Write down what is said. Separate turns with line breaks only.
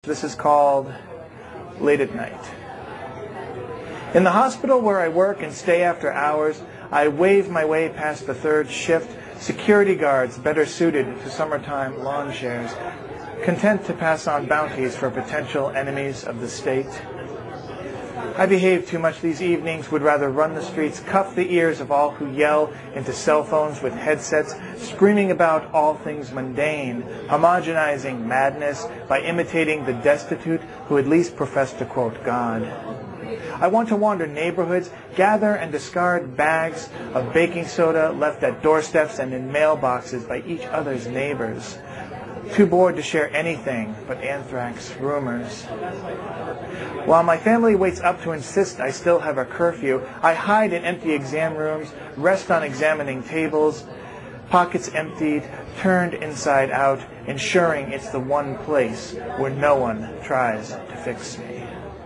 This is called Late at Night. In the hospital where I work and stay after hours, I wave my way past the third shift, security guards better suited to summertime lawn chairs, content to pass on bounties for potential enemies of the state. I behave too much these evenings, would rather run the streets, cuff the ears of all who yell into cell phones with headsets, screaming about all things mundane, homogenizing madness by imitating the destitute who at least profess to quote God. I want to wander neighborhoods, gather and discard bags of baking soda left at doorsteps and in mailboxes by each other's neighbors. Too bored to share anything but anthrax rumors. While my family waits up to insist I still have a curfew, I hide in empty exam rooms, rest on examining tables, pockets emptied, turned inside out, ensuring it's the one place where no one tries to fix me.